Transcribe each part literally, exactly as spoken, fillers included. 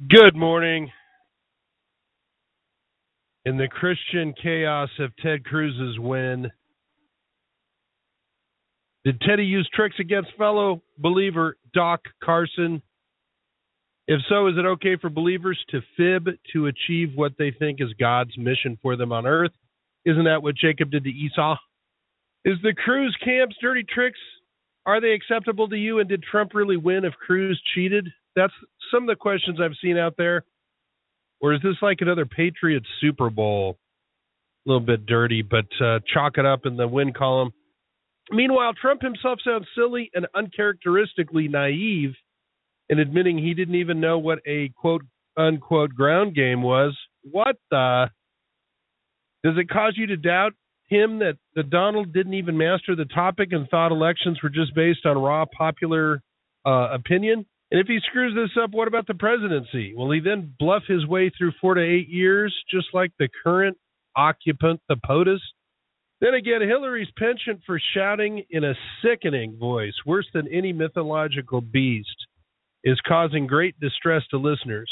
Good morning. In the Christian chaos of Ted Cruz's win, did Teddy use tricks against fellow believer Doc Carson? If so, is it okay for believers to fib to achieve what they think is God's mission for them on earth? Isn't that what Jacob did to Esau? Is the Cruz camp's dirty tricks, are they acceptable to you? And did Trump really win if Cruz cheated? That's some of the questions I've seen out there. Or is this like another Patriots Super Bowl? A little bit dirty, but uh, chalk it up in the win column. Meanwhile, Trump himself sounds silly and uncharacteristically naive in admitting he didn't even know what a quote-unquote ground game was. What the? Does it cause you to doubt him that, that Donald didn't even master the topic and thought elections were just based on raw popular uh, opinion? And if he screws this up, what about the presidency? Will he then bluff his way through four to eight years, just like the current occupant, the POTUS? Then again, Hillary's penchant for shouting in a sickening voice, worse than any mythological beast, is causing great distress to listeners.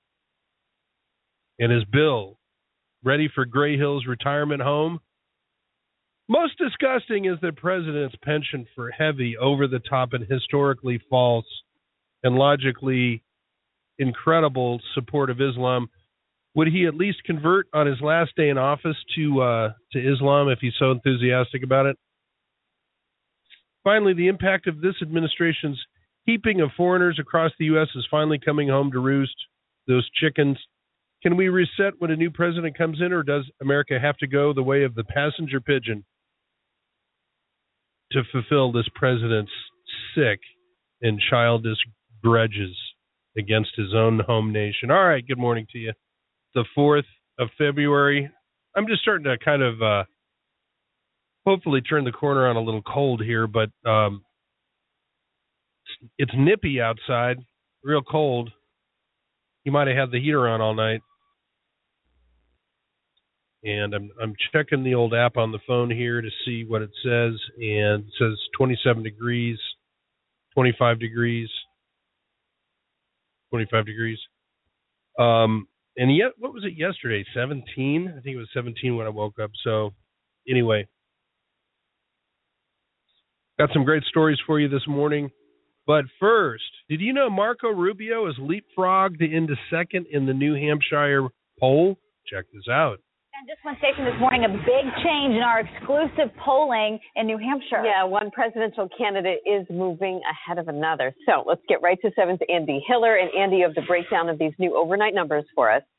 And is Bill ready for Gray Hill's retirement home? Most disgusting is the president's penchant for heavy, over-the-top, and historically false and logically incredible support of Islam. Would he at least convert on his last day in office to uh, to Islam if he's so enthusiastic about it? Finally, the impact of this administration's heaping of foreigners across the U S is finally coming home to roost. Those chickens. Can we reset when a new president comes in, or does America have to go the way of the passenger pigeon to fulfill this president's sick and childish grudges against his own home nation? All right, good morning to you. The fourth of February. I'm just starting to kind of uh, hopefully turn the corner on a little cold here, but um, it's nippy outside, real cold. You might have had the heater on all night. And I'm I'm checking the old app on the phone here to see what it says, and it says twenty-seven degrees, twenty-five degrees, twenty-five degrees. Um, and yet, what was it yesterday? seventeen? I think it was seventeen when I woke up. So, anyway, got some great stories for you this morning. But first, did you know Marco Rubio is leapfrogged into second in the New Hampshire poll? Check this out. And just one station this morning, a big change in our exclusive polling in New Hampshire. Yeah, one presidential candidate is moving ahead of another. So let's get right to seven's Andy Hiller. And Andy, you have the breakdown of these new overnight numbers for us.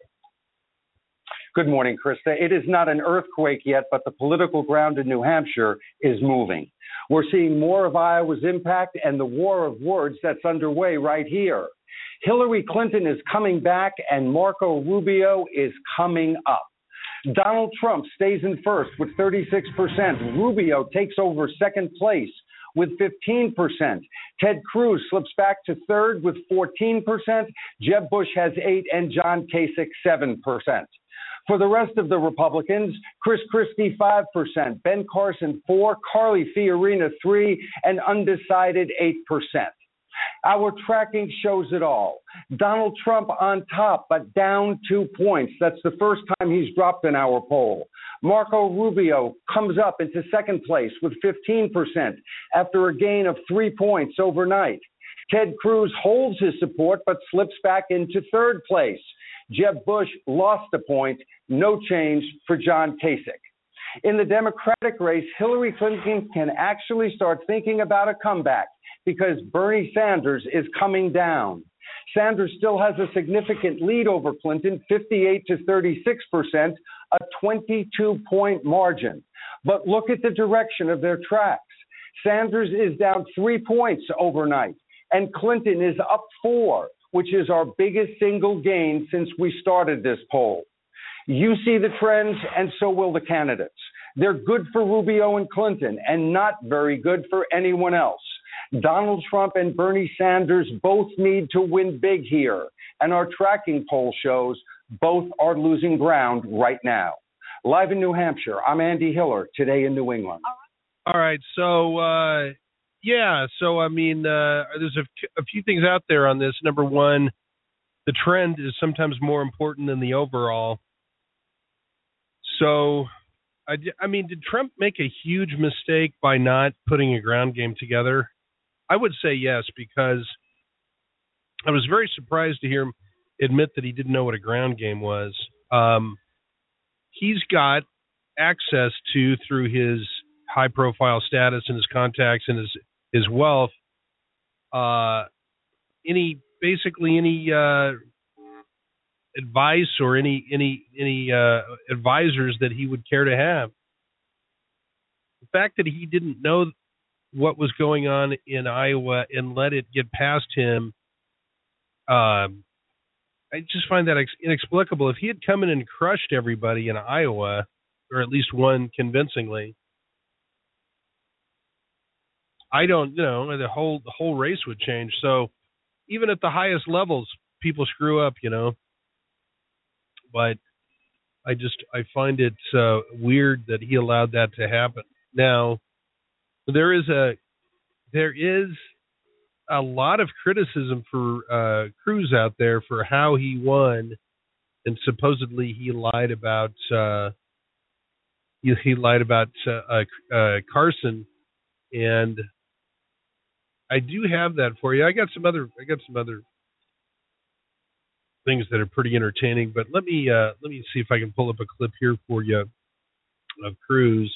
Good morning, Krista. It is not an earthquake yet, but the political ground in New Hampshire is moving. We're seeing more of Iowa's impact and the war of words that's underway right here. Hillary Clinton is coming back and Marco Rubio is coming up. Donald Trump stays in first with thirty-six percent. Rubio takes over second place with fifteen percent. Ted Cruz slips back to third with fourteen percent. Jeb Bush has eight and John Kasich seven percent. For the rest of the Republicans, Chris Christie five percent, Ben Carson four percent, Carly Fiorina three percent, and undecided eight percent. Our tracking shows it all. Donald Trump on top, but down two points. That's the first time he's dropped in our poll. Marco Rubio comes up into second place with fifteen percent after a gain of three points overnight. Ted Cruz holds his support, but slips back into third place. Jeb Bush lost a point. No change for John Kasich. In the Democratic race, Hillary Clinton can actually start thinking about a comeback because Bernie Sanders is coming down. Sanders still has a significant lead over Clinton, fifty-eight to thirty-six percent, a twenty-two point margin. But look at the direction of their tracks. Sanders is down three points overnight, and Clinton is up four, which is our biggest single gain since we started this poll. You see the trends, and so will the candidates. They're good for Rubio and Clinton, and not very good for anyone else. Donald Trump and Bernie Sanders both need to win big here, and our tracking poll shows both are losing ground right now. Live in New Hampshire, I'm Andy Hiller, today in New England. All right, so, uh, yeah, so, I mean, uh, there's a, a few things out there on this. Number one, the trend is sometimes more important than the overall. So, I, I mean, did Trump make a huge mistake by not putting a ground game together? I would say yes, because I was very surprised to hear him admit that he didn't know what a ground game was. Um, he's got access to, through his high-profile status and his contacts and his his wealth, uh, any basically any uh, advice or any any any uh, advisors that he would care to have. The fact that he didn't know what was going on in Iowa and let it get past him, uh, I just find that inexplicable. If he had come in and crushed everybody in Iowa, or at least one convincingly, I don't, you know, the whole the whole race would change. So even at the highest levels, people screw up, you know. But I just I find it uh, weird that he allowed that to happen. Now, there is a there is a lot of criticism for uh, Cruz out there for how he won, and supposedly he lied about uh, he, he lied about uh, uh, uh, Carson, and I do have that for you. I got some other I got some other things that are pretty entertaining, but let me uh, let me see if I can pull up a clip here for you of Cruz.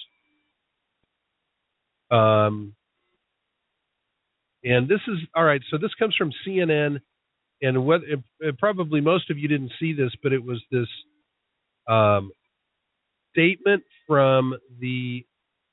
Um, and this is all right. So this comes from C N N, and what it, it, probably most of you didn't see this, but it was this um, statement from the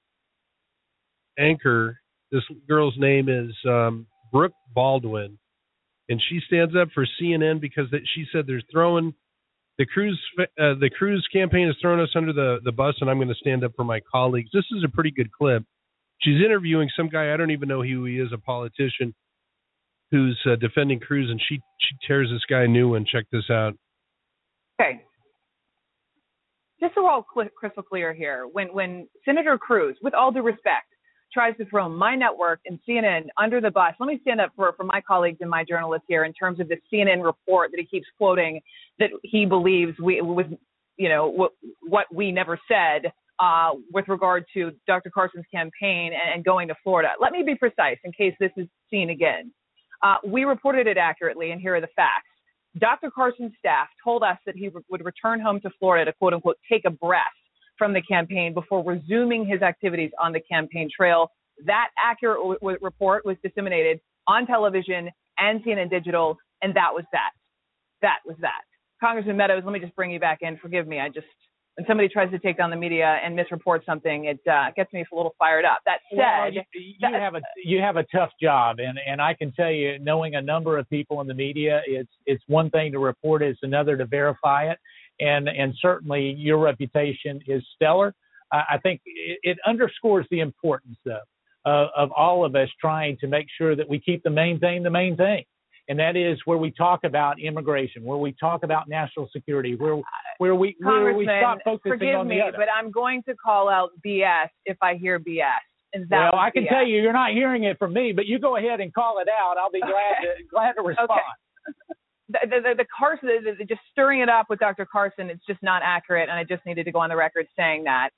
anchor. This girl's name is um, Brooke Baldwin, and she stands up for C N N because that she said they're throwing the Cruz uh, the Cruz campaign is throwing us under the, the bus, and I'm going to stand up for my colleagues. This is a pretty good clip. She's interviewing some guy, I don't even know who he is, a politician who's uh, defending Cruz, and she she tears this guy a new one. Check this out. Okay. Just so we're all cl- crystal clear here, when when Senator Cruz, with all due respect, tries to throw my network and C N N under the bus, let me stand up for, for my colleagues and my journalists here in terms of the C N N report that he keeps quoting that he believes we was, you know, what, what we never said uh, with regard to Doctor Carson's campaign and, and going to Florida. Let me be precise in case this is seen again. Uh, we reported it accurately, and here are the facts. Doctor Carson's staff told us that he re- would return home to Florida to, quote unquote, take a breath from the campaign before resuming his activities on the campaign trail. That accurate w- w- report was disseminated on television and C N N Digital, and that was that. That was that. Congressman Meadows, let me just bring you back in. Forgive me. I just, when somebody tries to take down the media and misreport something, it uh, gets me a little fired up. That said, well, you, you that, have a you have a tough job, and, and I can tell you, knowing a number of people in the media, it's it's one thing to report it, it's another to verify it. And and certainly your reputation is stellar. Uh, I think it, it underscores the importance, though, uh, of all of us trying to make sure that we keep the main thing the main thing. And that is where we talk about immigration, where we talk about national security, where where we where we stop focusing forgive on the me, other. But I'm going to call out B S if I hear B S. And that well, I can B S. tell you, you're not hearing it from me, but you go ahead and call it out. I'll be glad to glad to respond. Okay. The, the, the Carson, the, the, just stirring it up with Doctor Carson, it's just not accurate, and I just needed to go on the record saying that.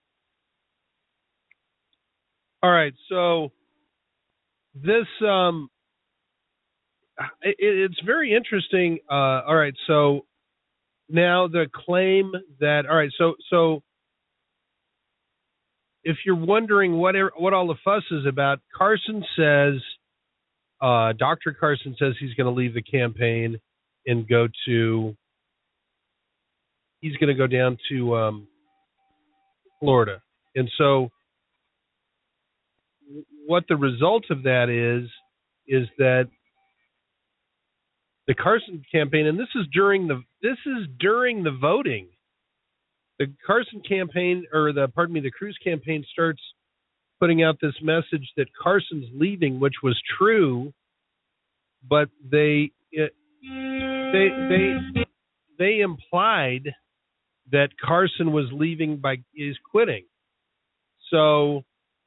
All right, so this um, it, it's very interesting. Uh, all right, so now the claim that all right, so so if you're wondering what what all the fuss is about, Carson says, uh, Doctor Carson says he's going to leave the campaign and go to, he's going to go down to um, Florida. And so what the result of that is, is that the Carson campaign, and this is during the, this is during the voting. The Carson campaign, or the, pardon me, the Cruz campaign starts putting out this message that Carson's leaving, which was true, but they, it, They they they implied that Carson was leaving by is quitting. So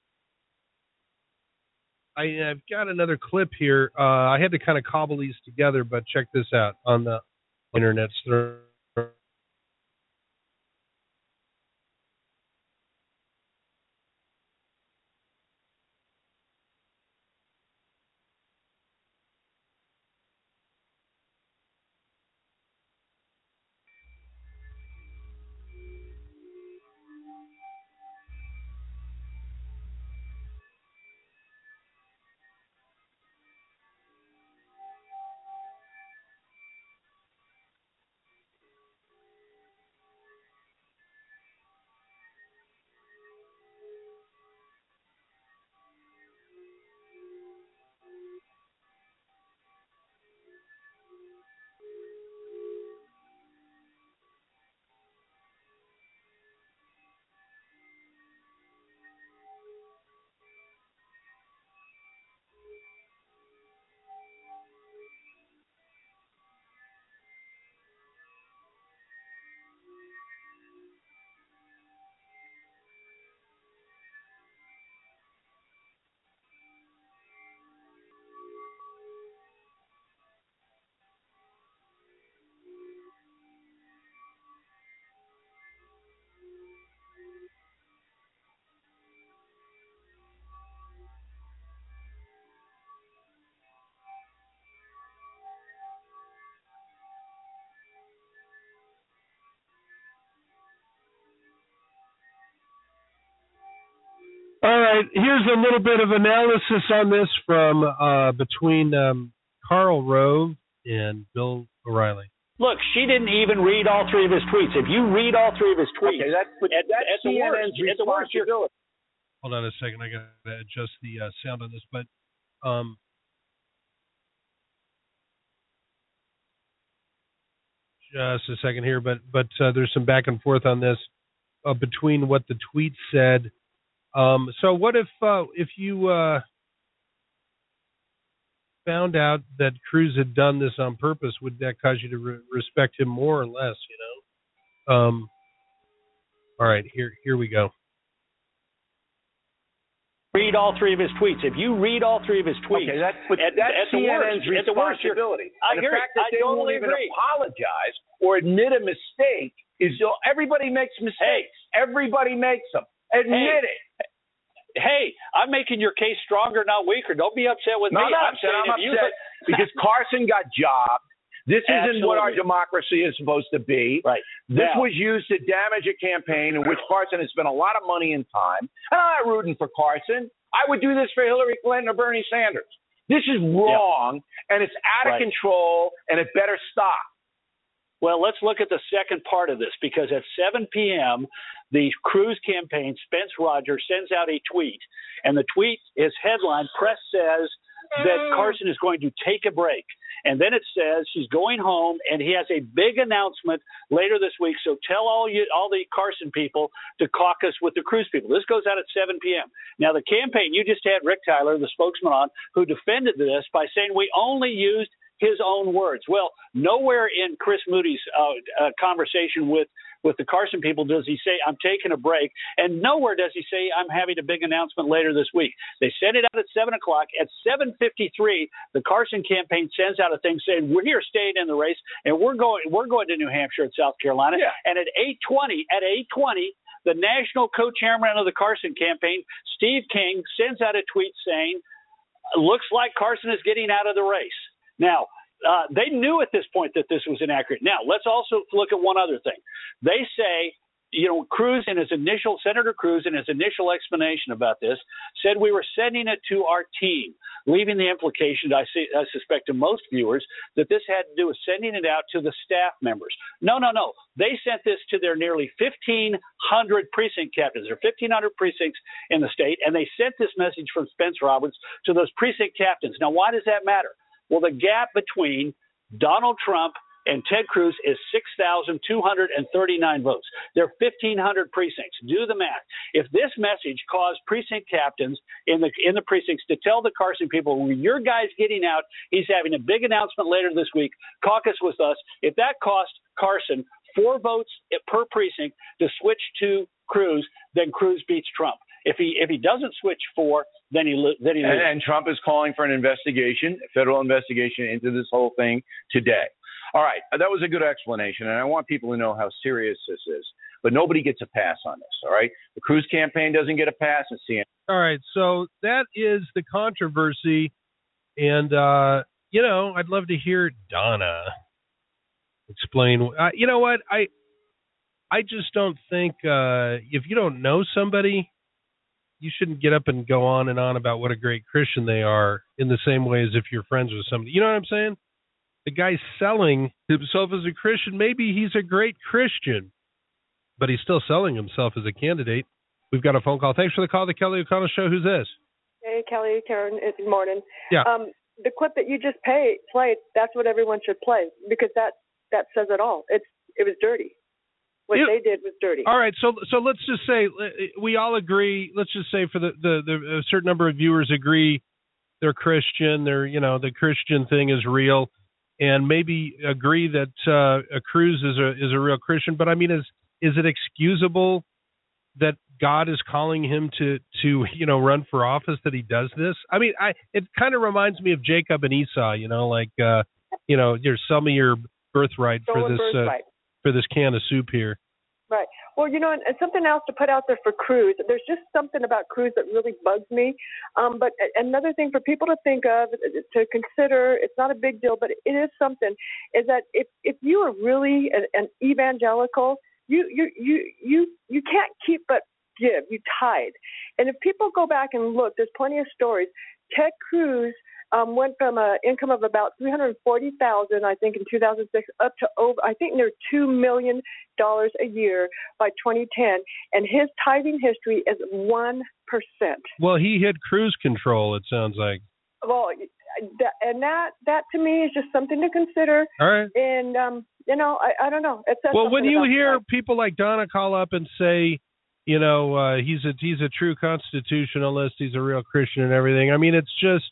I, I've got another clip here. Uh, I had to kind of cobble these together, but check this out on the Internet's thrown. All right, here's a little bit of analysis on this from uh, between um, Karl Rove and Bill O'Reilly. Look, she didn't even read all three of his tweets. If you read all three of his tweets, okay, that's, at, that's at, the worst, at the worst, you're responsibility. Hold on a second, I got to adjust the uh, sound on this, but um, just a second here. But but uh, there's some back and forth on this uh, between what the tweet said. Um, so what if uh, if you uh, found out that Cruz had done this on purpose? Would that cause you to re- respect him more or less? You know. Um, all right, here here we go. Read all three of his tweets. If you read all three of his tweets, okay, that's, at, that's at the C N worst, N's at the worst, responsibility. I and agree. The fact that I they totally won't even agree. apologize or admit a mistake is everybody makes mistakes. Hey, everybody makes them. Admit hey, it. Hey, I'm making your case stronger, not weaker. Don't be upset with no, me. I'm I'm upset. I'm saying upset you... because Carson got jobbed. This isn't Absolutely. what our democracy is supposed to be. Right. This now, was used to damage a campaign in which Carson has spent a lot of money and time. And I'm not rooting for Carson. I would do this for Hillary Clinton or Bernie Sanders. This is wrong, yeah. and it's out of right. control, and it better stop. Well, let's look at the second part of this, because at seven p.m., the Cruz campaign, Spence Rogers, sends out a tweet, and the tweet is headline, Press says that Carson is going to take a break. And then it says he's going home, and he has a big announcement later this week. So tell all you, all the Carson people to caucus with the Cruz people. This goes out at seven p.m. Now, the campaign, you just had Rick Tyler, the spokesman, on, who defended this by saying we only used his own words. Well, nowhere in Chris Moody's uh, uh, conversation with with the Carson people does he say, I'm taking a break. And nowhere does he say, I'm having a big announcement later this week. They send it out at seven o'clock. At seven fifty-three, the Carson campaign sends out a thing saying, we're here staying in the race, and we're going we're going to New Hampshire and South Carolina. Yeah. And at eight twenty, at eight twenty, the national co-chairman of the Carson campaign, Steve King, sends out a tweet saying, looks like Carson is getting out of the race. Now, Uh, they knew at this point that this was inaccurate. Now, let's also look at one other thing. They say, you know, Cruz in his initial, Senator Cruz in his initial explanation about this said we were sending it to our team, leaving the implication, I, see, I suspect to most viewers, that this had to do with sending it out to the staff members. No, no, no. They sent this to their nearly fifteen hundred precinct captains, or fifteen hundred precincts in the state, and they sent this message from Spence Roberts to those precinct captains. Now, why does that matter? Well, the gap between Donald Trump and Ted Cruz is six thousand two hundred thirty-nine votes. There are fifteen hundred precincts. Do the math. If this message caused precinct captains in the in the precincts to tell the Carson people, when your guy's getting out, he's having a big announcement later this week, caucus with us, if that cost Carson four votes per precinct to switch to Cruz, then Cruz beats Trump. If he if he doesn't switch four, then he then he loses. And, and Trump is calling for an investigation, a federal investigation into this whole thing today. All right, that was a good explanation, and I want people to know how serious this is. But nobody gets a pass on this, all right? The Cruz campaign doesn't get a pass, and C N N. All right, so that is the controversy, and, uh, you know, I'd love to hear Donna explain. Uh, you know what? I I just don't think uh, if you don't know somebody, you shouldn't get up and go on and on about what a great Christian they are in the same way as if you're friends with somebody. You know what I'm saying? The guy's selling himself as a Christian. Maybe he's a great Christian, but he's still selling himself as a candidate. We've got a phone call. Thanks for the call, the Kelly O'Connell Show. Who's this? Hey, Kelly, Karen, good morning. Yeah. Um, the clip that you just pay, played, that's what everyone should play because that, that says it all. It's It was dirty. What It, they did was dirty. All right, so so let's just say we all agree. Let's just say for the, the, the a certain number of viewers agree they're Christian. They're you know the Christian thing is real, and maybe agree that uh, a Cruz is a is a real Christian. But I mean, is is it excusable that God is calling him to to you know run for office, that he does this? I mean, I it kind of reminds me of Jacob and Esau. You know, like uh, you know, you're sell me your birthright Stolen for this birthright. Uh, for this can of soup here. Right. Well, you know, and, and something else to put out there for Cruz. There's just something about Cruz that really bugs me. Um, but another thing for people to think of, to consider, it's not a big deal, but it is something, is that if, if you are really an, an evangelical, you, you, you, you, you can't keep but give. You tithe. And if people go back and look, there's plenty of stories. Ted Cruz Um, went from an income of about three hundred forty thousand dollars, I think, in two thousand six, up to over, I think, near two million dollars a year by twenty ten, and his tithing history is one percent. Well, he hit cruise control, it sounds like. Well, that, and that, that to me is just something to consider. All right. And, um, you know, I, I don't know. It says well, when you hear that. people like Donna call up and say, you know, uh, he's a he's a true constitutionalist, he's a real Christian and everything, I mean, it's just,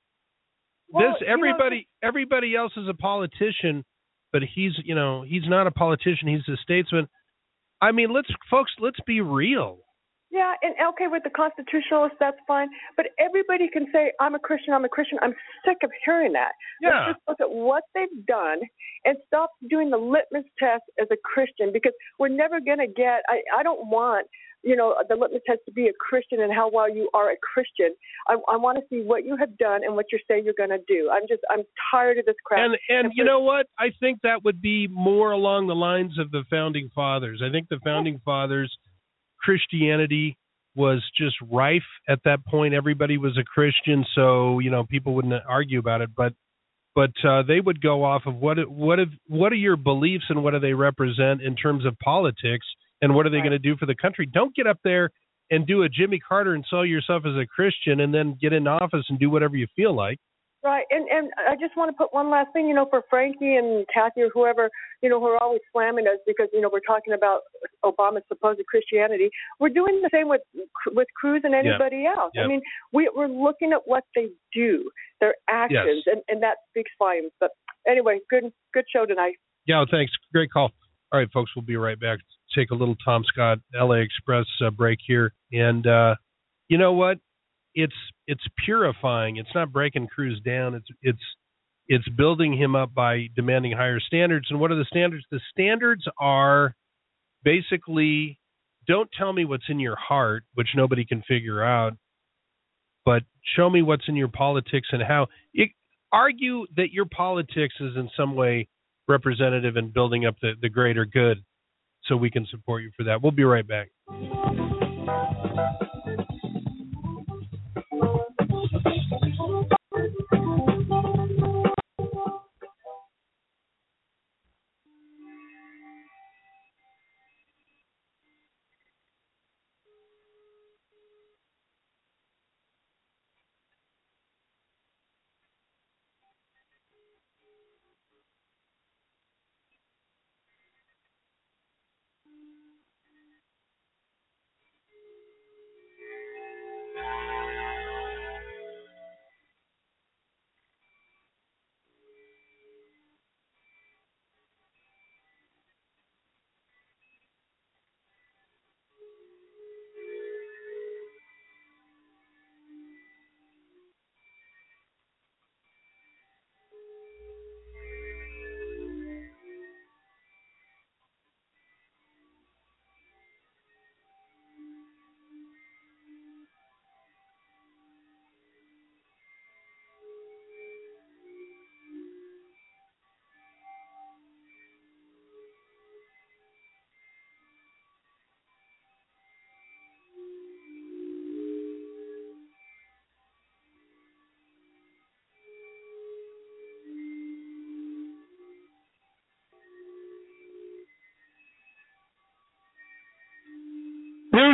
Well, this everybody you know, everybody else is a politician, but he's you know he's not a politician. He's a statesman. I mean, let's folks, let's be real. Yeah, and okay, with the constitutionalists, that's fine. But everybody can say, I'm a Christian, I'm a Christian. I'm sick of hearing that. Yeah. Let's just look at what they've done and stop doing the litmus test as a Christian, because we're never going to get, I, I don't want, you know, the litmus test to be a Christian and how well you are a Christian. I, I want to see what you have done and what you say you're going to do. I'm just, I'm tired of this crap. And, and you know what? I think that would be more along the lines of the Founding Fathers. I think the Founding Fathers, Christianity was just rife at that point. Everybody was a Christian, so you know people wouldn't argue about it. But but uh, they would go off of what what if, what are your beliefs and what do they represent in terms of politics, and what are they Right. going to do for the country? Don't get up there and do a Jimmy Carter and sell yourself as a Christian, and then get in office and do whatever you feel like. Right, and and I just want to put one last thing, you know, for Frankie and Kathy or whoever, you know, who are always slamming us because, you know, we're talking about Obama's supposed Christianity. We're doing the same with with Cruz and anybody Yep. else. Yep. I mean, we, we're looking at what they do, their actions, Yes. and, and that speaks volumes. But anyway, good good show tonight. Yeah, thanks. Great call. All right, folks, we'll be right back. Take a little Tom Scott L A Express uh, break here. And uh, you know what? It's it's purifying. It's not breaking Cruz down. It's it's it's building him up by demanding higher standards. And what are the standards? The standards are basically, don't tell me what's in your heart, which nobody can figure out, but show me what's in your politics and how. It, argue that your politics is in some way representative in building up the, the greater good, so we can support you for that. We'll be right back.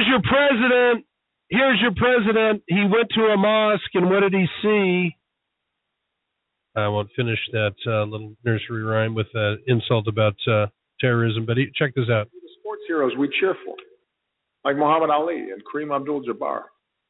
your president. Here's your president. He went to a mosque, and what did he see? I won't finish that uh, little nursery rhyme with an insult about uh, terrorism, but he, check this out. The sports heroes we cheer for, like Muhammad Ali and Kareem Abdul-Jabbar.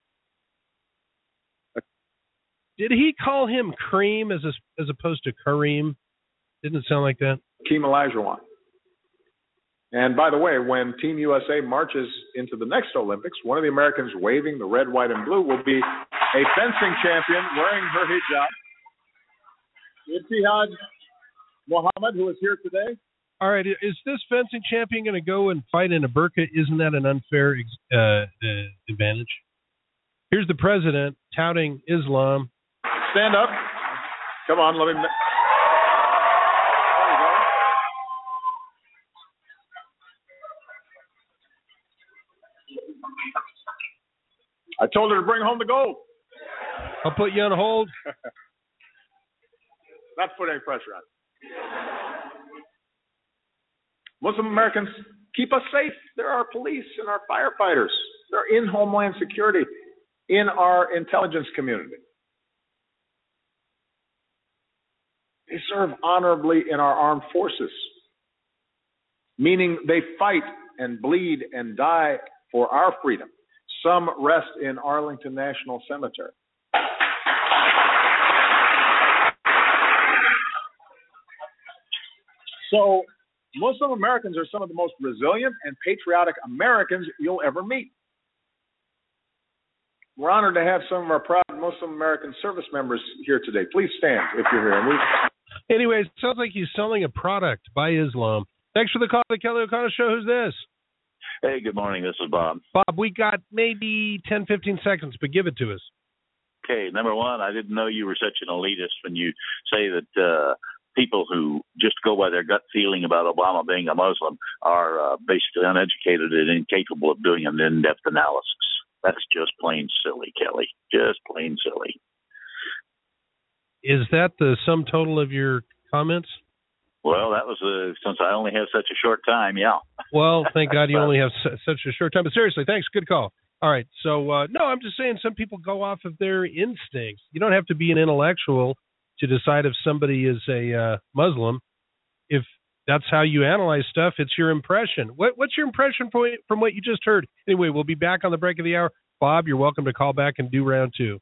Did he call him Cream as a, as opposed to Kareem? Didn't it sound like that? Hakeem Olajuwon. And by the way, when Team U S A marches into the next Olympics, one of the Americans waving the red, white, and blue will be a fencing champion wearing her hijab. Ibtihaj Muhammad, who is here today. All right, is this fencing champion going to go and fight in a burqa? Isn't that an unfair uh, uh, advantage? Here's the president touting Islam. Stand up. Come on, let me... I told her to bring home the gold. I'll put you on hold. Not put any pressure on. Muslim Americans keep us safe. They're our police and our firefighters. They're in Homeland Security, in our intelligence community. They serve honorably in our armed forces, meaning they fight and bleed and die for our freedom. Some rest in Arlington National Cemetery. So Muslim Americans are some of the most resilient and patriotic Americans you'll ever meet. We're honored to have some of our proud Muslim American service members here today. Please stand if you're here. And we... Anyways, it sounds like he's selling a product by Islam. Thanks for the call to the Kelly O'Connor Show. Who's this? Hey, good morning. This is Bob. Bob, we got maybe ten, fifteen seconds, but give it to us. Okay, number one, I didn't know you were such an elitist when you say that uh, people who just go by their gut feeling about Obama being a Muslim are uh, basically uneducated and incapable of doing an in-depth analysis. That's just plain silly, Kelly. Just plain silly. Is that the sum total of your comments? Well, that was uh, since I only have such a short time, yeah. Well, thank God you only have su- such a short time. But seriously, thanks. Good call. All right. So, uh, no, I'm just saying some people go off of their instincts. You don't have to be an intellectual to decide if somebody is a uh, Muslim. If that's how you analyze stuff, it's your impression. What, what's your impression from, from what you just heard? Anyway, we'll be back on the break of the hour. Bob, you're welcome to call back and do round two.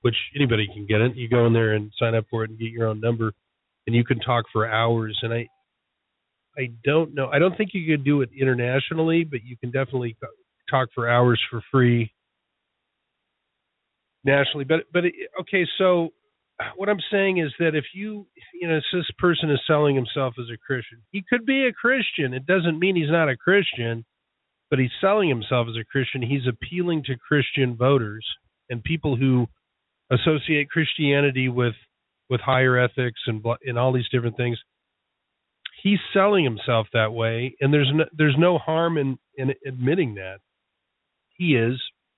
which anybody can get it. You go in there and sign up for it and get your own number, and you can talk for hours. And I, I don't know. I don't think you could do it internationally, but you can definitely talk for hours for free nationally. But but okay, so what I'm saying is that if you, you know, this person is selling himself as a Christian, he could be a Christian. It doesn't mean he's not a Christian, but he's selling himself as a Christian. He's appealing to Christian voters and people who associate Christianity with with higher ethics and and all these different things. He's selling himself that way, and there's no, there's no harm in, in admitting that. He is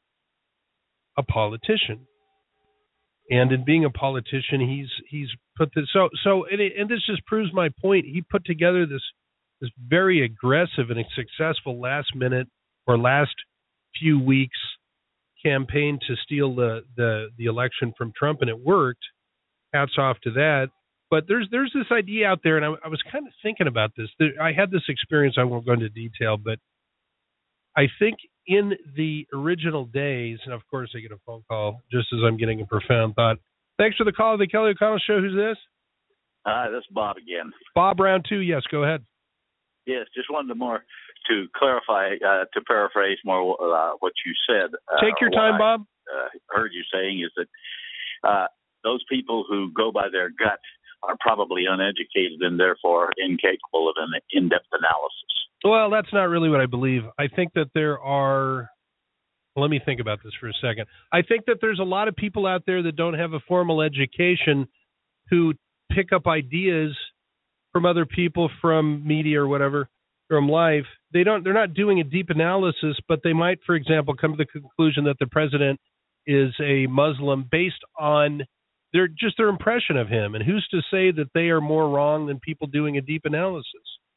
a politician. And in being a politician, he's he's put this so so and, it, and this just proves my point. He put together this this very aggressive and successful last minute or last few weeks campaign to steal the the, the election from Trump, and it worked. Hats off to that. But there's there's this idea out there, and I, I was kind of thinking about this. There, I had this experience. I won't go into detail, but I think in the original days, and of course I get a phone call just as I'm getting a profound thought. Thanks for the call, the Kelly O'Connell Show. Who's this? Hi, this is Bob again. Bob, round two. Yes, go ahead. Yes, just wanted to more to clarify, uh, to paraphrase more uh, what you said. Uh, Take your time, I, Bob. Uh, heard you saying is that uh, those people who go by their gut are probably uneducated and therefore incapable of an in-depth analysis. Well, that's not really what I believe. I think that there are, let me think about this for a second. I think that there's a lot of people out there that don't have a formal education who pick up ideas from other people, from media or whatever, from life. They don't, they're not doing a deep analysis, but they might, for example, come to the conclusion that the president is a Muslim based on their just their impression of him. And who's to say that they are more wrong than people doing a deep analysis?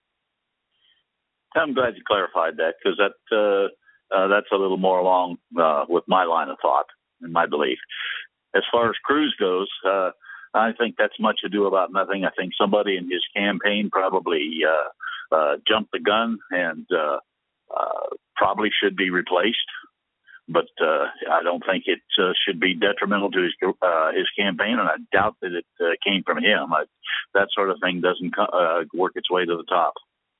I'm glad you clarified that, because that uh, uh, that's a little more along uh, with my line of thought and my belief. As far as Cruz goes, uh, I think that's much ado about nothing. I think somebody in his campaign probably uh, uh, jumped the gun and uh, uh, probably should be replaced. But uh, I don't think it uh, should be detrimental to his uh, his campaign, and I doubt that it uh, came from him. I, that sort of thing doesn't uh, work its way to the top.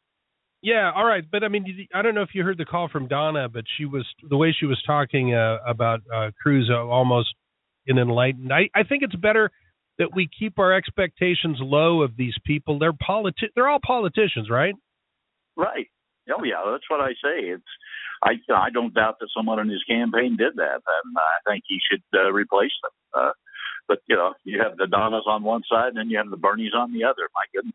Yeah, all right, but I mean, I don't know if you heard the call from Donna, but she was the way she was talking uh, about uh, Cruz, uh, almost in enlightened. I, I think it's better that we keep our expectations low of these people. They're politi- They're all politicians, right? Right. Oh yeah, that's what I say. It's I I don't doubt that someone in his campaign did that, and I think he should uh, replace them. Uh, but you know, you have the Donnas on one side, and then you have the Bernies on the other. My goodness.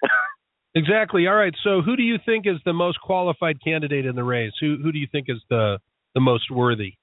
Exactly. All right. So, who do you think is the most qualified candidate in the race? Who who do you think is the the most worthy?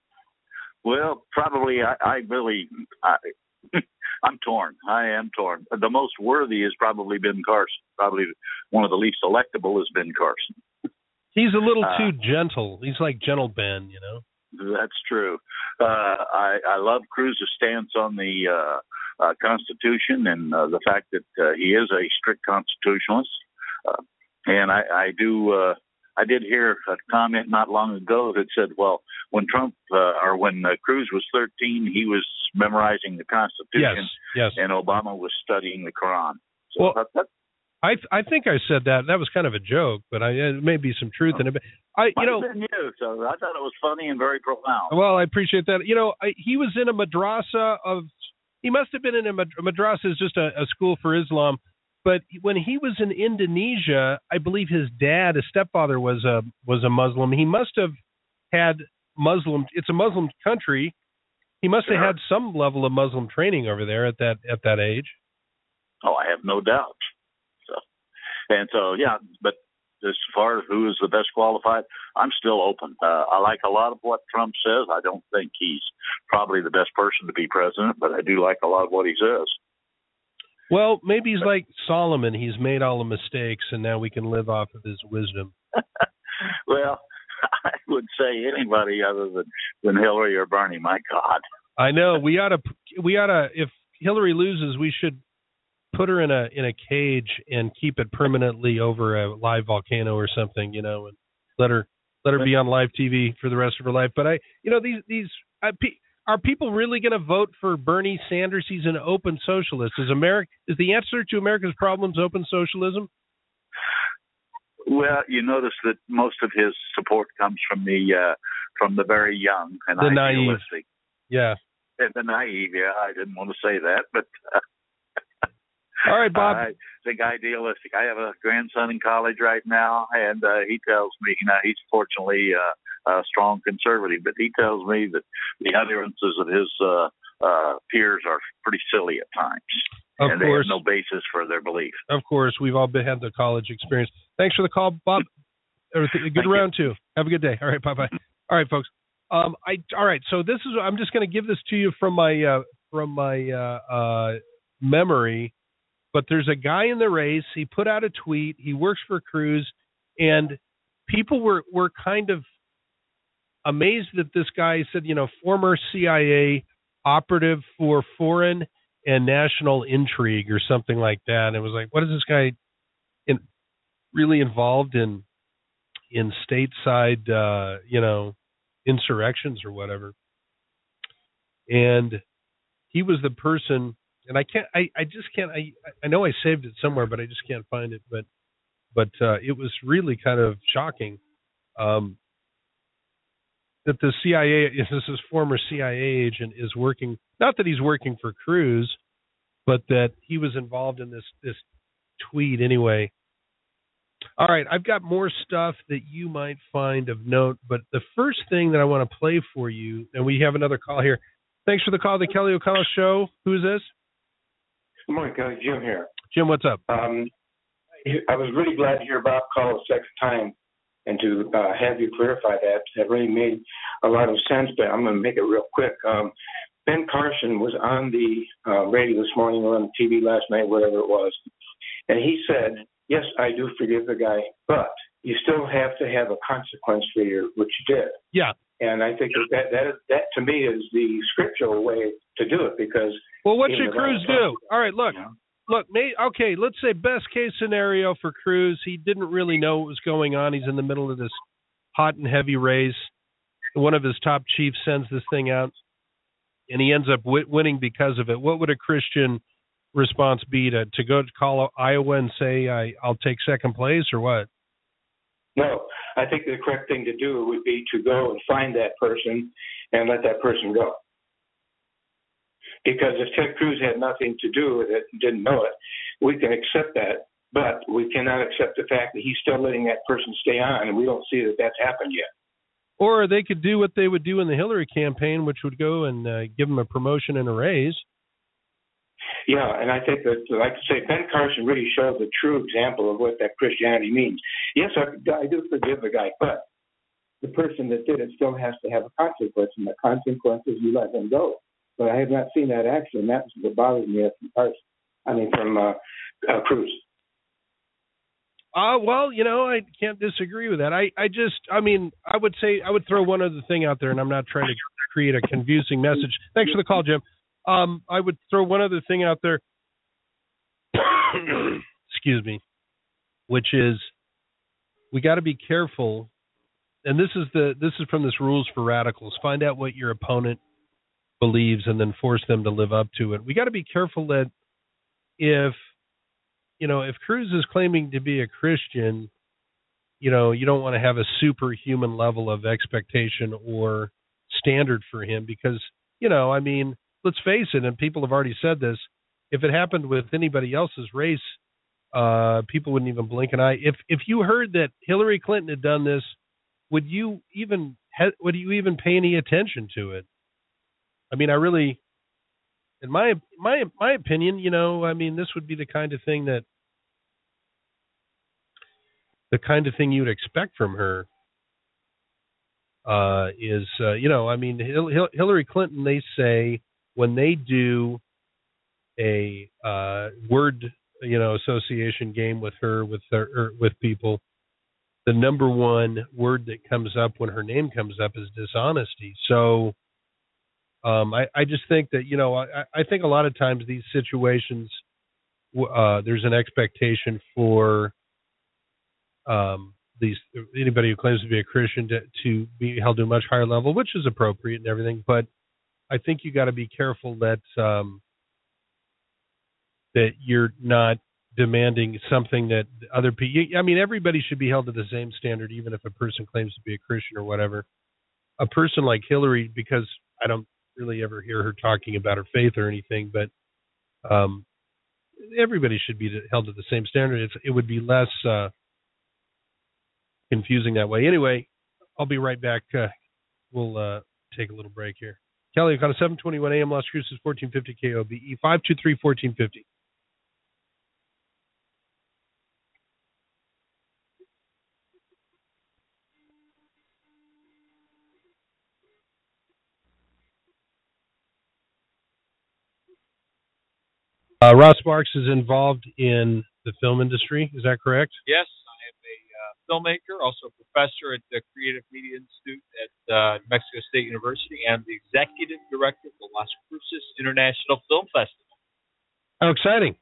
Well, probably I, I really I, I'm torn. I am torn. The most worthy has probably Ben Carson. Probably one of the least electable has Ben Carson. He's a little uh, too gentle. He's like gentle Ben, you know. That's true. Uh, I, I love Cruz's stance on the uh, uh, Constitution and uh, the fact that uh, he is a strict constitutionalist. Uh, and I, I do. Uh, I did hear a comment not long ago that said, "Well, when Trump uh, or when uh, Cruz was thirteen, he was memorizing the Constitution, yes, yes. and Obama was studying the Quran." So well, that, that, I I think I said that. That was kind of a joke, but I, it may be some truth in it. But I, you know, been you, so I thought it was funny and very profound. Well, I appreciate that. You know, I, he was in a madrasa of. He must have been in a, a madrasa is just a, a school for Islam. But when he was in Indonesia, I believe his dad, his stepfather, was a was a Muslim. He must have had Muslim. It's a Muslim country. He must sure. have had some level of Muslim training over there at that at that age. Oh, I have no doubt. So, and so, yeah. But as far as who is the best qualified, I'm still open. Uh, I like a lot of what Trump says. I don't think he's probably the best person to be president, but I do like a lot of what he says. Well, maybe he's like Solomon. He's made all the mistakes, and now we can live off of his wisdom. Well, I would say anybody other than, than Hillary or Bernie. My God. I know. We ought to. We ought to. If Hillary loses, we should put her in a in a cage and keep it permanently over a live volcano or something. You know, and let her let her be on live T V for the rest of her life. But I, you know, these these I, are people really going to vote for Bernie Sanders? He's an open socialist. Is America is the answer to America's problems open socialism? Well, you notice that most of his support comes from the uh, from the very young and the idealistic. Naive. Yeah. And the naive, yeah. I didn't want to say that, but uh, all right, Bob. I think idealistic. I have a grandson in college right now, and uh, he tells me, you know, he's fortunately uh, a strong conservative, but he tells me that the utterances of his uh, uh, peers are pretty silly at times. Of and course. They have no basis for their belief. Of course. We've all been, had the college experience. Thanks for the call, Bob. Good Thank round you. two. Have a good day. All right, bye-bye. All right, folks. Um, I all right. So this is. I'm just going to give this to you from my uh, from my uh, uh, memory. But there's a guy in the race. He put out a tweet. He works for Cruz, and people were were kind of amazed that this guy said, you know, former C I A operative for foreign and national intrigue or something like that. And it was like, what is this guy in, really involved in in stateside, uh, you know, insurrections or whatever? And he was the person, and I can't, I, I just can't, I, I know I saved it somewhere, but I just can't find it. But, but uh, it was really kind of shocking um, that the C I A, this is former C I A agent, is working. Not that he's working for Cruz, but that he was involved in this this tweet anyway. All right, I've got more stuff that you might find of note, but the first thing that I want to play for you, and we have another call here. Thanks for the call, the Kelly O'Connell Show. Who is this? Good morning, Kelly. Jim here. Jim, what's up? Um, I was really glad to hear Bob call a second time and to uh, have you clarify that. That really made a lot of sense, but I'm going to make it real quick. Um, Ben Carson was on the uh, radio this morning or on T V last night, whatever it was, and he said, yes, I do forgive the guy, but you still have to have a consequence for your, what you did. Yeah. And I think that that, is, that to me is the scriptural way to do it because. Well, what should Cruz do? All right, look, yeah. look, may, okay, let's say best case scenario for Cruz. He didn't really know what was going on. He's in the middle of this hot and heavy race. One of his top chiefs sends this thing out, and he ends up w- winning because of it. What would a Christian response be to, to go to call Iowa and say, I, I'll take second place, or what? No, I think the correct thing to do would be to go and find that person and let that person go. Because if Ted Cruz had nothing to do with it and didn't know it, we can accept that, but we cannot accept the fact that he's still letting that person stay on, and we don't see that that's happened yet. Or they could do what they would do in the Hillary campaign, which would go and uh, give him a promotion and a raise. Yeah, and I think that, like I say, Ben Carson really showed the true example of what that Christianity means. Yes, I, I do forgive the guy, but the person that did it still has to have a consequence, and the consequence is you let him go. But I have not seen that action. That's what bothers me from Carson. I mean, from uh, uh, Cruz. Uh, well, you know, I can't disagree with that. I, I just, I mean, I would say, I would throw one other thing out there, and I'm not trying to create a confusing message. Thanks for the call, Jim. Um, I would throw one other thing out there, excuse me, which is we got to be careful. And this is the, this is from this Rules for Radicals. Find out what your opponent believes and then force them to live up to it. We got to be careful that if, you know, if Cruz is claiming to be a Christian, you know, you don't want to have a superhuman level of expectation or standard for him because, you know, I mean, let's face it, and people have already said this, if it happened with anybody else's race, uh, people wouldn't even blink an eye. If if you heard that Hillary Clinton had done this, would you even would you even pay any attention to it? I mean, I really, in my my my opinion, you know, I mean, this would be the kind of thing that the kind of thing you'd expect from her. Uh, is uh, you know, I mean, Hillary Clinton, they say when they do a uh, word, you know, association game with her, with her, or with people, the number one word that comes up when her name comes up is dishonesty. So um, I, I just think that, you know, I, I think a lot of times these situations, uh, there's an expectation for um, these anybody who claims to be a Christian to, to be held to a much higher level, which is appropriate and everything, but I think you got to be careful that um, that you're not demanding something that other people. I mean, everybody should be held to the same standard, even if a person claims to be a Christian or whatever. A person like Hillary, because I don't really ever hear her talking about her faith or anything, but um, everybody should be held to the same standard. It's, it would be less uh, confusing that way. Anyway, I'll be right back. Uh, we'll uh, take a little break here. Kelly, on seven twenty-one A M Las Cruces, fourteen fifty K O B E, five two three, fourteen fifty. Uh, Ross Marks is involved in the film industry. Is that correct? Yes, I am a uh, filmmaker, also a professor at the Creative Media Institute at uh, New Mexico State University, and the executive director of the Las Cruces International Film Festival. How exciting.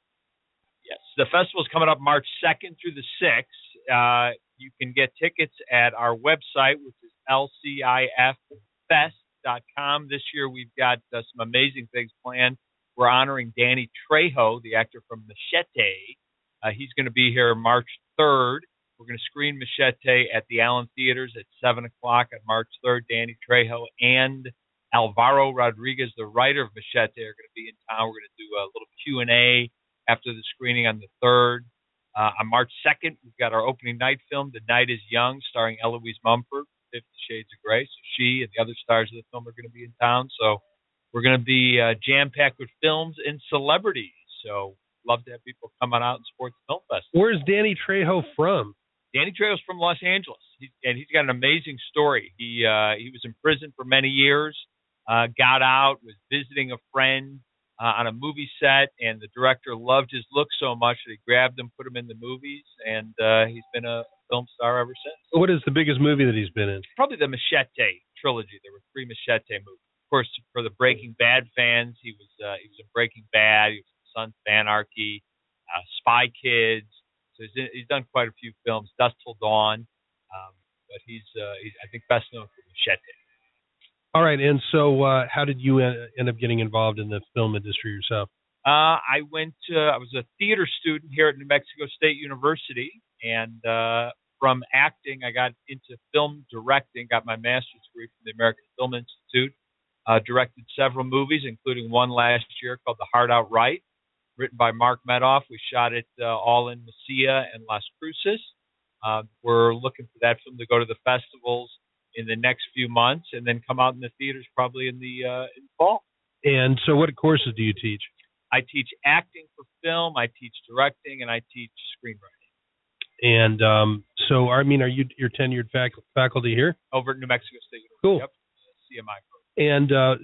Yes, the festival is coming up March second through the sixth. Uh, you can get tickets at our website, which is L C I F fest dot com. This year we've got uh, some amazing things planned. We're honoring Danny Trejo, the actor from Machete. Uh, he's going to be here March third. We're going to screen Machete at the Allen Theaters at seven o'clock on March third. Danny Trejo and Alvaro Rodriguez, the writer of Machete, are going to be in town. We're going to do a little Q and A after the screening on the third. Uh, on March second, we've got our opening night film, The Night is Young, starring Eloise Mumford, Fifty Shades of Grey. So she and the other stars of the film are going to be in town. So we're going to be uh, jam-packed with films and celebrities. So love to have people come on out and support the film festival. Where's Danny Trejo from? Danny Trejo's from Los Angeles, he, and he's got an amazing story. He uh, he was in prison for many years, uh, got out, was visiting a friend uh, on a movie set, and the director loved his look so much that he grabbed him, put him in the movies, and uh, he's been a film star ever since. What is the biggest movie that he's been in? Probably the Machete trilogy. There were three Machete movies. Of course, for the Breaking Bad fans, he was uh, he was in Breaking Bad. He was in Sons of Anarchy, uh, Spy Kids. So he's, in, he's done quite a few films. Dusk Till Dawn, um, but he's, uh, he's I think best known for Machete. All right, and so uh, how did you end up getting involved in the film industry yourself? Uh, I went. Uh, I was a theater student here at New Mexico State University, and uh, from acting, I got into film directing. Got my master's degree from the American Film Institute. Uh, directed several movies, including one last year called The Heart Outright, written by Mark Medoff. We shot it uh, all in Mesilla and Las Cruces. Uh, we're looking for that film to go to the festivals in the next few months and then come out in the theaters probably in the uh, in fall. And so what courses do you teach? I teach acting for film, I teach directing, and I teach screenwriting. And um, so, I mean, are you you're tenured fac- faculty here? Over at New Mexico State University. Cool. Yep. C M I program. And uh,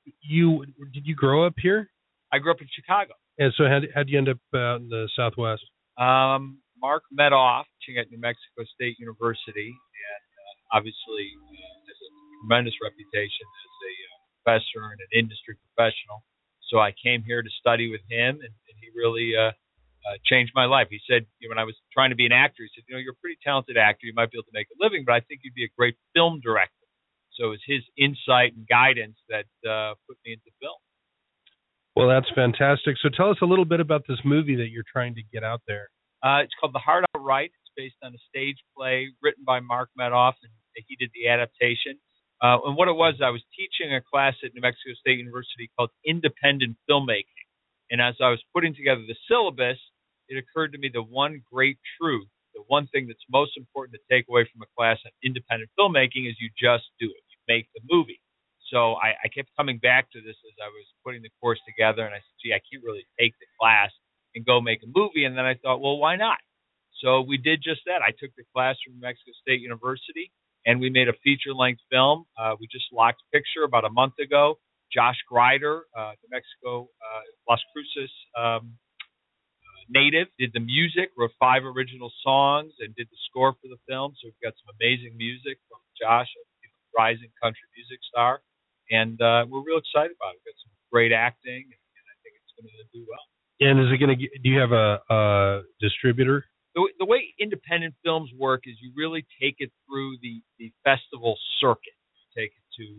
you did you grow up here? I grew up in Chicago. And so how how did you end up out in the Southwest? Um, Mark Medoff, teaching at New Mexico State University, and uh, obviously uh, has a tremendous reputation as a uh, professor and an industry professional. So I came here to study with him, and, and he really uh, uh, changed my life. He said, you know, when I was trying to be an actor, he said, you know, you're a pretty talented actor. You might be able to make a living, but I think you'd be a great film director. So it was his insight and guidance that uh, put me into film. Well, that's fantastic. So tell us a little bit about this movie that you're trying to get out there. Uh, it's called The Heart Outright. It's based on a stage play written by Mark Medoff, and he did the adaptation. Uh, and what it was, I was teaching a class at New Mexico State University called Independent Filmmaking. And as I was putting together the syllabus, it occurred to me the one great truth, the one thing that's most important to take away from a class on independent filmmaking is you just do it. You make the movie. So I, I kept coming back to this as I was putting the course together, and I said, gee, I can't really take the class and go make a movie. And then I thought, well, why not? So we did just that. I took the class from New Mexico State University, and we made a feature-length film. Uh, we just locked picture about a month ago. Josh Grider, uh, New Mexico, uh, Las Cruces um, uh, native, did the music, wrote five original songs, and did the score for the film. So we've got some amazing music from Josh, a rising country music star. And uh, we're real excited about it. We've got some great acting, and, and I think it's going to do well. And is it going to? Do you have a, a distributor? The, the way independent films work is you really take it through the, the festival circuit. You take it to, you know, of course,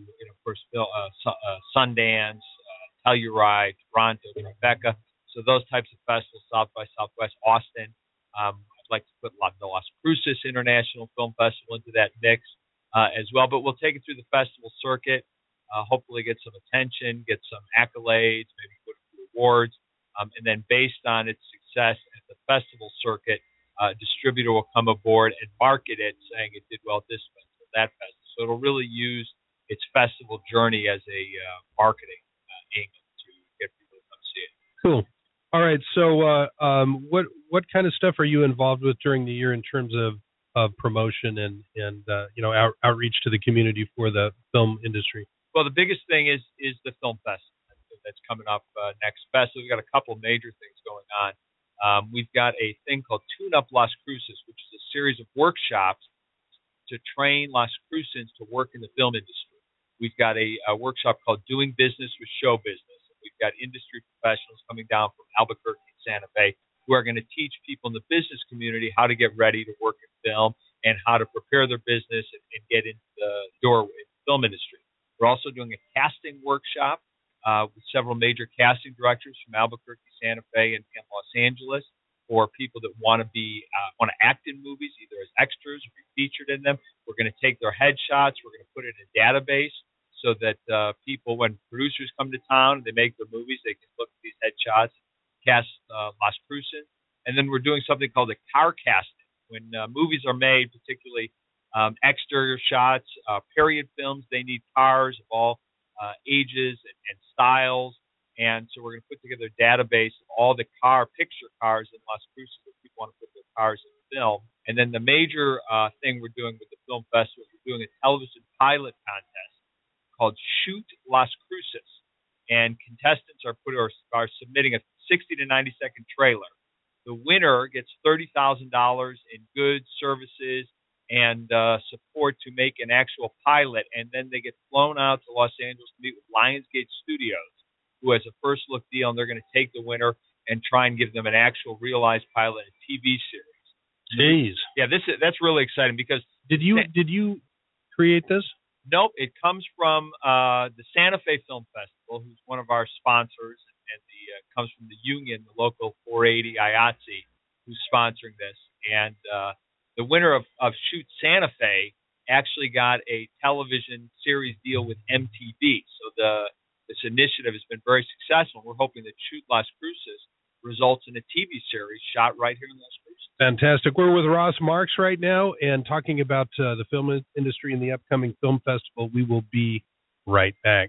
course, Phil, uh, Su- uh, Sundance, uh, Telluride, Toronto, Tribeca. So those types of festivals, South by Southwest, Austin. Um, I'd like to put La, the Las Cruces International Film Festival into that mix uh, as well. But we'll take it through the festival circuit, uh, hopefully get some attention, get some accolades, maybe put it through awards. Um, and then based on its success at the festival circuit, uh, distributor will come aboard and market it, saying it did well at this festival, that festival. So it'll really use its festival journey as a uh, marketing uh, angle to get people to come see it. Cool. All right. So, uh, um, what what kind of stuff are you involved with during the year in terms of, of promotion and and uh, you know out, outreach to the community for the film industry? Well, the biggest thing is is the film festival that's coming up uh, next festival. We've got a couple major things going on. Um, we've got a thing called Tune Up Las Cruces, which is a series of workshops to train Las Crucens to work in the film industry. We've got a, a workshop called Doing Business with Show Business. We've got industry professionals coming down from Albuquerque and Santa Fe who are going to teach people in the business community how to get ready to work in film and how to prepare their business and, and get into the door in the film industry. We're also doing a casting workshop uh, with several major casting directors from Albuquerque, Santa Fe, and, and Los Angeles for people that want to be uh, want to act in movies, either as extras or be featured in them. We're going to take their headshots. We're going to put it in a database so that uh, people, when producers come to town and they make their movies, they can look at these headshots, cast uh, Las Cruces. And then we're doing something called a car casting. When uh, movies are made, particularly um, exterior shots, uh, period films, they need cars of all uh, ages and, and styles. And so we're going to put together a database of all the car picture cars in Las Cruces that people want to put their cars in film. And then the major uh, thing we're doing with the film festival is we're doing a television pilot contest called Shoot Las Cruces, and contestants are put are, are submitting a sixty to ninety second trailer. The winner gets thirty thousand dollars in goods, services, and uh, support to make an actual pilot, and then they get flown out to Los Angeles to meet with Lionsgate Studios, who has a first look deal, and they're going to take the winner and try and give them an actual realized pilot, a T V series. Jeez. Yeah, this is, that's really exciting because did you they, did you create this? Nope, it comes from uh, the Santa Fe Film Festival, who's one of our sponsors, and the uh, comes from the union, the local four eighty I A T S E, who's sponsoring this. And uh, the winner of, of Shoot Santa Fe actually got a television series deal with M T V. So the this initiative has been very successful. We're hoping that Shoot Las Cruces results in a T V series shot right here in Las Cruces. Fantastic. We're with Ross Marks right now and talking about uh, the film industry and the upcoming film festival. We will be right back.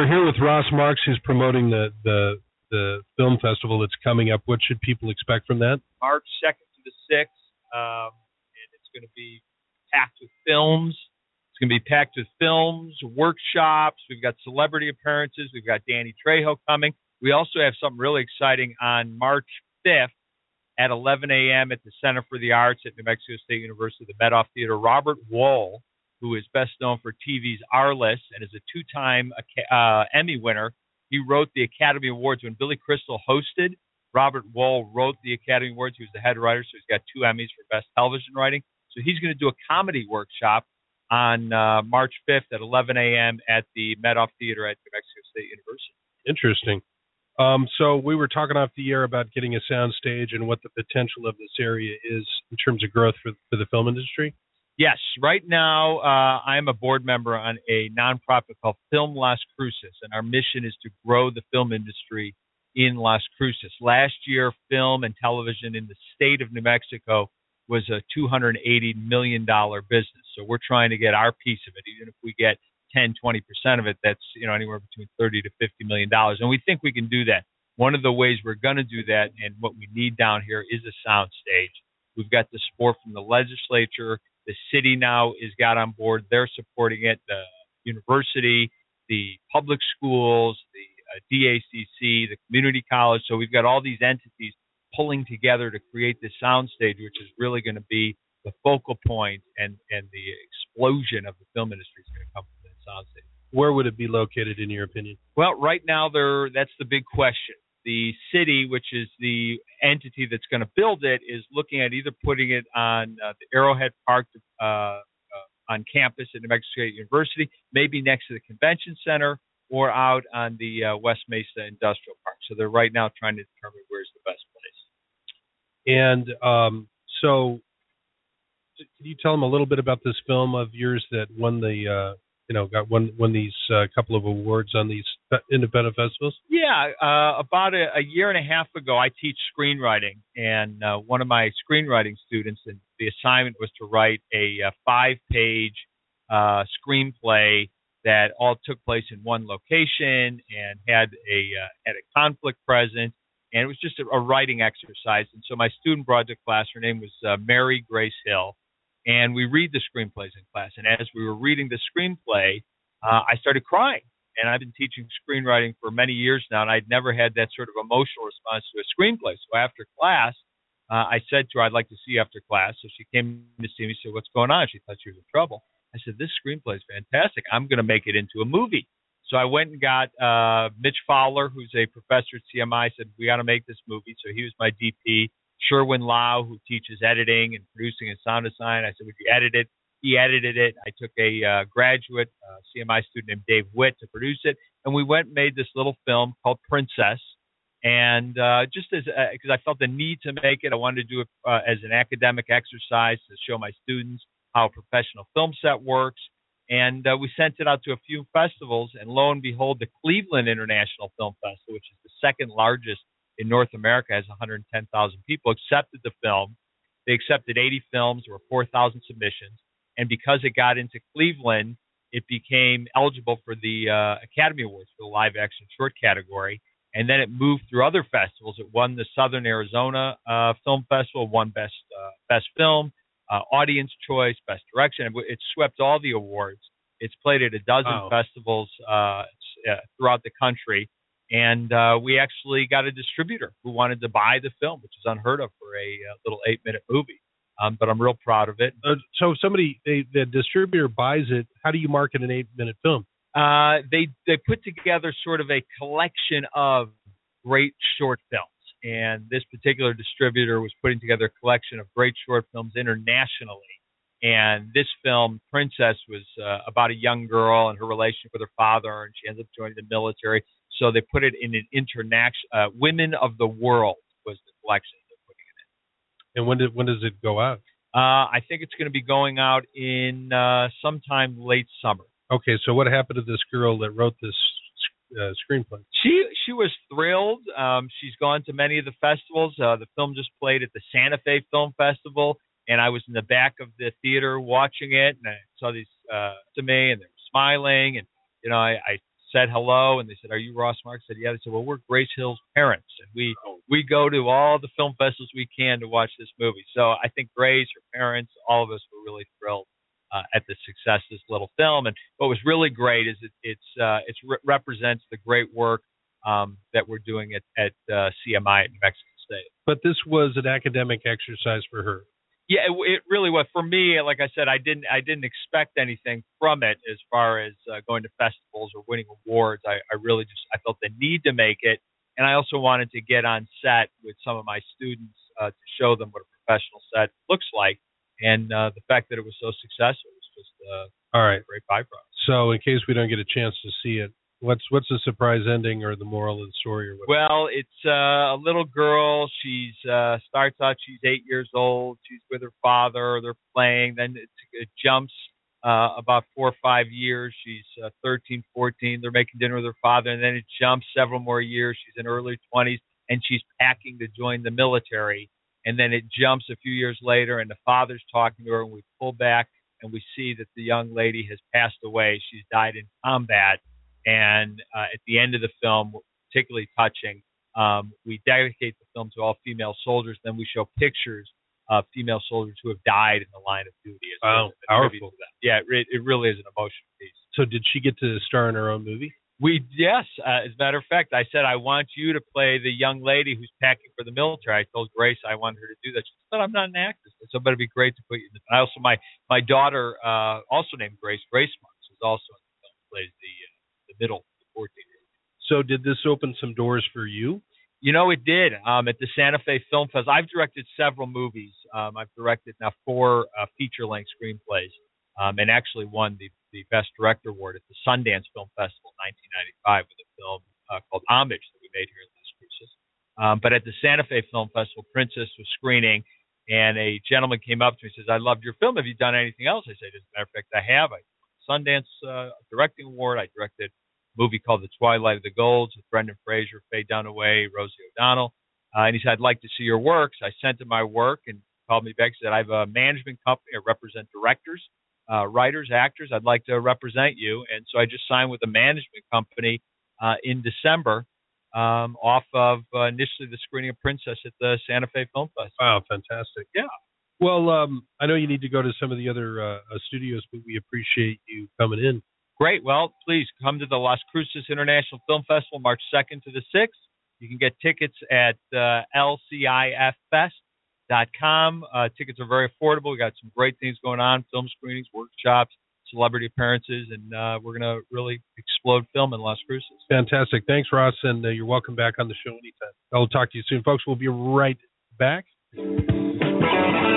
here with Ross Marks, who's promoting the, the the film festival that's coming up. What should people expect from that? March second to the sixth, um, and it's going to be packed with films. It's going to be packed with films, workshops. We've got celebrity appearances. We've got Danny Trejo coming. We also have something really exciting on March fifth at eleven a.m. at the Center for the Arts at New Mexico State University, the Medoff Theater. Robert Wohl, who is best known for T V's Arliss and is a two-time uh, Emmy winner. He wrote the Academy Awards when Billy Crystal hosted. Robert Wohl wrote the Academy Awards. He was the head writer, so he's got two Emmys for best television writing. So he's going to do a comedy workshop on uh, March fifth at eleven a.m. at the Medoff Theater at New Mexico State University. Interesting. Um, so we were talking off the air about getting a sound stage and what the potential of this area is in terms of growth for, for the film industry. Yes. Right now, uh, I'm a board member on a nonprofit called Film Las Cruces, and our mission is to grow the film industry in Las Cruces. Last year, film and television in the state of New Mexico was a two hundred eighty million dollars business. So we're trying to get our piece of it. Even if we get ten, twenty percent of it, that's, you know, anywhere between thirty to fifty million dollars. And we think we can do that. One of the ways we're going to do that, and what we need down here, is a sound stage. We've got the support from the legislature. The city now is got on board. They're supporting it. The university, the public schools, the uh, D A C C, the community college. So we've got all these entities pulling together to create this sound stage, which is really going to be the focal point, and, and the explosion of the film industry is going to come from that sound stage. Where would it be located, in your opinion? Well, right now, there that's the big question. The city, which is the entity that's going to build it, is looking at either putting it on uh, the Arrowhead Park uh, uh, on campus at New Mexico State University, maybe next to the convention center, or out on the uh, West Mesa Industrial Park. So they're right now trying to determine where's the best place. And um, so, can you tell them a little bit about this film of yours that won the, uh, you know, got won won these uh, couple of awards on these independent festivals? Yeah, uh, about a, a year and a half ago, I teach screenwriting, and uh, one of my screenwriting students, and the assignment was to write a, a five-page uh, screenplay that all took place in one location and had a uh, had a conflict present, and it was just a, a writing exercise. And so my student brought to class, her name was uh, Mary Grace Hill, and we read the screenplays in class. And as we were reading the screenplay, uh, I started crying. And I've been teaching screenwriting for many years now, and I'd never had that sort of emotional response to a screenplay. So after class, uh, I said to her, I'd like to see you after class. So she came to see me, said, what's going on? She thought she was in trouble. I said, this screenplay is fantastic. I'm going to make it into a movie. So I went and got uh, Mitch Fowler, who's a professor at C M I, said, we got to make this movie. So he was my D P. Sherwin Lau, who teaches editing and producing and sound design, I said, would you edit it? He edited it. I took a uh, graduate uh, C M I student named Dave Witt to produce it. And we went and made this little film called Princess. And uh, just as, because uh, I felt the need to make it, I wanted to do it uh, as an academic exercise to show my students how a professional film set works. And uh, we sent it out to a few festivals, and lo and behold, the Cleveland International Film Festival, which is the second largest in North America, has one hundred ten thousand people, accepted the film. They accepted eighty films. There were four thousand submissions. And because it got into Cleveland, it became eligible for the uh, Academy Awards for the live action short category. And then it moved through other festivals. It won the Southern Arizona uh, Film Festival, won Best uh, Best Film, uh, Audience Choice, Best Direction. It swept all the awards. It's played at a dozen oh. festivals uh, throughout the country. And uh, we actually got a distributor who wanted to buy the film, which is unheard of for a uh, little eight-minute movie. Um, but I'm real proud of it. Uh, so if somebody, they, the distributor buys it, how do you market an eight-minute film? Uh, they they put together sort of a collection of great short films. And this particular distributor was putting together a collection of great short films internationally. And this film, Princess, was uh, about a young girl and her relationship with her father, and she ends up joining the military. So they put it in an international, uh, Women of the World was the collection they're putting it in. And when did when does it go out? Uh, I think it's going to be going out in uh, sometime late summer. Okay, so what happened to this girl that wrote this uh, screenplay? She she was thrilled. Um, she's gone to many of the festivals. Uh, the film just played at the Santa Fe Film Festival, and I was in the back of the theater watching it, and I saw these uh, to me, and they were smiling, and you know, I, I said hello, and they said, "Are you Ross Marks?" I said, "Yeah." They said, "Well, we're Grace Hill's parents, and we we go to all the film festivals we can to watch this movie." So I think Grace, her parents, all of us were really thrilled uh, at the success of this little film. And what was really great is it it's uh, it re- represents the great work um, that we're doing at at uh, C M I at New Mexico State. But this was an academic exercise for her. Yeah, it, it really was. For me, like I said, I didn't I didn't expect anything from it as far as uh, going to festivals or winning awards. I, I really just I felt the need to make it, and I also wanted to get on set with some of my students uh, to show them what a professional set looks like. And uh, the fact that it was so successful was just uh, all right. a great byproduct. So, in case we don't get a chance to see it, what's what's the surprise ending or the moral of the story? Or what? Well, it's uh, a little girl. She's uh, starts out. She's eight years old. She's with her father. They're playing. Then it, it jumps uh, about four or five years. She's uh, thirteen, fourteen. They're making dinner with her father, and then it jumps several more years. She's in her early twenties, and she's packing to join the military. And then it jumps a few years later, and the father's talking to her, and we pull back, and we see that the young lady has passed away. She's died in combat. And uh, at the end of the film, particularly touching, um, we dedicate the film to all female soldiers. Then we show pictures of female soldiers who have died in the line of duty. As wow, powerful. Yeah, it, it really is an emotional piece. So did she get to star in her own movie? We yes. Uh, as a matter of fact, I said, I want you to play the young lady who's packing for the military. I told Grace I wanted her to do that. She said, I'm not an actress. So but it'd be great to put you in the I also, my, my daughter, uh, also named Grace, Grace Marks, is also in the film, plays the, uh, the middle, the fourteen-year-old. So did this open some doors for you? You know, it did. Um, at the Santa Fe Film Fest, I've directed several movies. Um, I've directed now four uh, feature-length screenplays, um, and actually won the, the Best Director Award at the Sundance Film Festival in nineteen ninety-five with a film uh, called Homage that we made here in Las Cruces. Um, but at the Santa Fe Film Festival, Princess was screening, and a gentleman came up to me and says, I loved your film. Have you done anything else? I said, as a matter of fact, I have. I Sundance uh, Directing Award. I directed a movie called The Twilight of the Golds with Brendan Fraser, Faye Dunaway, Rosie O'Donnell. Uh, and he said, I'd like to see your work. So I sent him my work and called me back and said, I have a management company. I represent directors, uh, writers, actors. I'd like to represent you. And so I just signed with a management company uh, in December um, off of uh, initially the screening of Princess at the Santa Fe Film Festival. Wow, fantastic. Yeah. Well, um, I know you need to go to some of the other uh, uh, studios, but we appreciate you coming in. Great. Well, please come to the Las Cruces International Film Festival, March second to the sixth. You can get tickets at uh, L C I F fest dot com. Uh, tickets are very affordable. We got some great things going on, film screenings, workshops, celebrity appearances, and uh, we're going to really explode film in Las Cruces. Fantastic. Thanks, Ross, and uh, you're welcome back on the show anytime. I'll talk to you soon. Folks, we'll be right back.